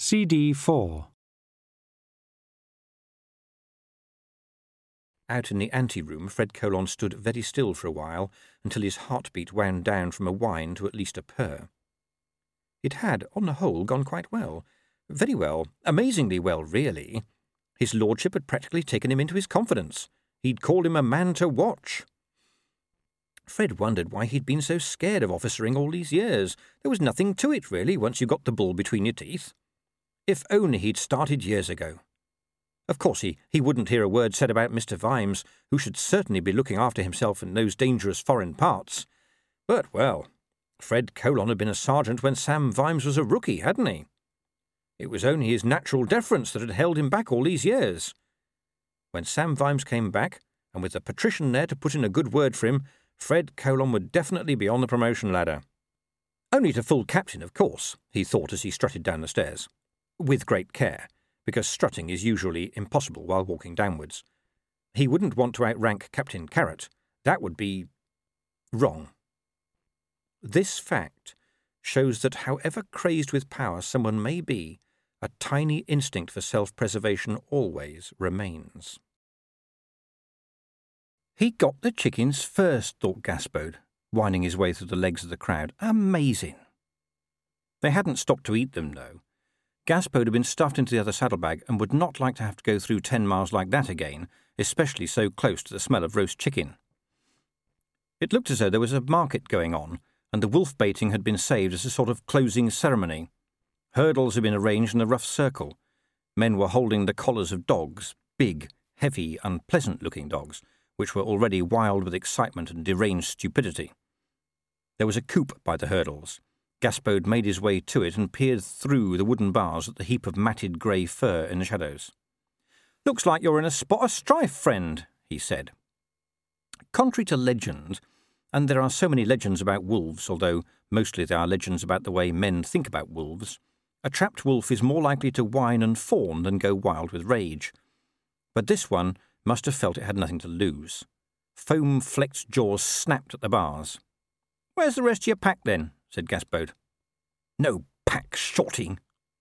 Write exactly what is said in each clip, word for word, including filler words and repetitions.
C D four. Out in the ante-room, Fred Colon stood very still for a while until his heartbeat wound down from a whine to at least a purr. It had, on the whole, gone quite well. Very well. Amazingly well, really. His lordship had practically taken him into his confidence. He'd called him a man to watch. Fred wondered why he'd been so scared of officering all these years. There was nothing to it, really, once you got the bull between your teeth. If only he'd started years ago. Of course, he, he wouldn't hear a word said about Mister Vimes, who should certainly be looking after himself in those dangerous foreign parts. But, well, Fred Colon had been a sergeant when Sam Vimes was a rookie, hadn't he? It was only his natural deference that had held him back all these years. When Sam Vimes came back, and with the patrician there to put in a good word for him, Fred Colon would definitely be on the promotion ladder. Only to full captain, of course, he thought as he strutted down the stairs. With great care, because strutting is usually impossible while walking downwards. He wouldn't want to outrank Captain Carrot. That would be wrong. This fact shows that however crazed with power someone may be, a tiny instinct for self-preservation always remains. He got the chickens first, thought Gaspode, winding his way through the legs of the crowd. Amazing. They hadn't stopped to eat them, though. Gaspode had been stuffed into the other saddlebag and would not like to have to go through ten miles like that again, especially so close to the smell of roast chicken. It looked as though there was a market going on, and the wolf baiting had been saved as a sort of closing ceremony. Hurdles had been arranged in a rough circle. Men were holding the collars of dogs, big, heavy, unpleasant-looking dogs, which were already wild with excitement and deranged stupidity. There was a coop by the hurdles. Gaspode made his way to it and peered through the wooden bars at the heap of matted grey fur in the shadows. "Looks like you're in a spot of strife, friend," he said. Contrary to legend, and there are so many legends about wolves, although mostly they are legends about the way men think about wolves, a trapped wolf is more likely to whine and fawn than go wild with rage. But this one must have felt it had nothing to lose. Foam-flecked jaws snapped at the bars. "Where's the rest of your pack, then?" said Gaspode. "No pack, shorting."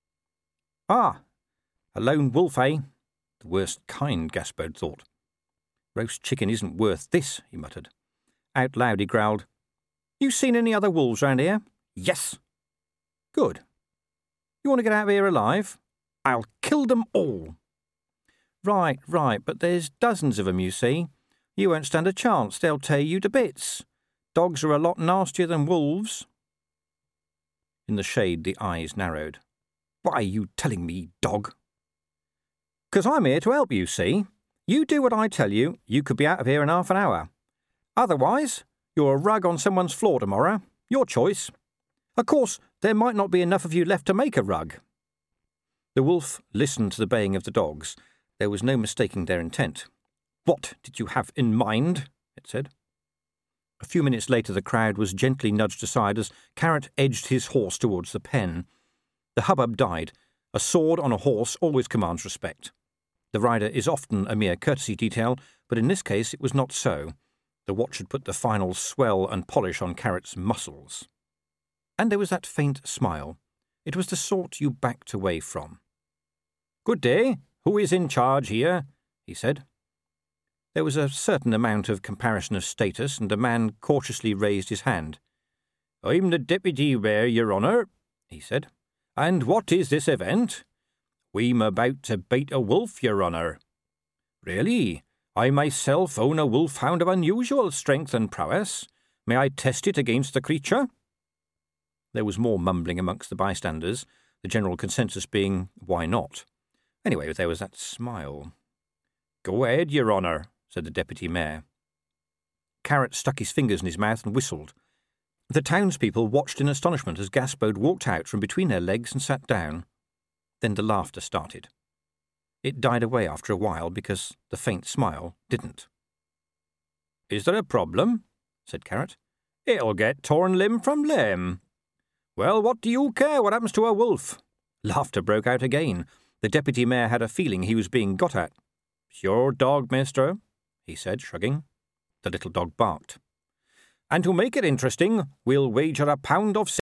"Ah, a lone wolf, eh? The worst kind," Gaspode thought. "Roast chicken isn't worth this," he muttered. Out loud he growled, "You seen any other wolves round here?" "Yes." "Good. You want to get out of here alive?" "I'll kill them all." "Right, right, but there's dozens of 'em, you see. You won't stand a chance. They'll tear you to bits. Dogs are a lot nastier than wolves." In the shade, the eyes narrowed. "Why are you telling me, dog?" "'Cause I'm here to help you, see. You do what I tell you, you could be out of here in half an hour. Otherwise, you're a rug on someone's floor tomorrow. Your choice. Of course, there might not be enough of you left to make a rug." The wolf listened to the baying of the dogs. There was no mistaking their intent. "What did you have in mind?" it said. A few minutes later the crowd was gently nudged aside as Carrot edged his horse towards the pen. The hubbub died. A sword on a horse always commands respect. The rider is often a mere courtesy detail, but in this case it was not so. The watch had put the final swell and polish on Carrot's muscles. And there was that faint smile. It was the sort you backed away from. "Good day. Who is in charge here?" he said. There was a certain amount of comparison of status, and a man cautiously raised his hand. "I'm the deputy mayor, your honour," he said. "And what is this event?" "We'm about to bait a wolf, your honour." "Really? I myself own a wolfhound of unusual strength and prowess. May I test it against the creature?" There was more mumbling amongst the bystanders, the general consensus being, why not? Anyway, there was that smile. "Go ahead, your honour," said the deputy mayor. Carrot stuck his fingers in his mouth and whistled. The townspeople watched in astonishment as Gaspode walked out from between their legs and sat down. Then the laughter started. It died away after a while because the faint smile didn't. "Is there a problem?" said Carrot. "It'll get torn limb from limb." "Well, what do you care what happens to a wolf?" Laughter broke out again. The deputy mayor had a feeling he was being got at. "It's your dog, mister," he said, shrugging. The little dog barked. "And to make it interesting, we'll wager a pound of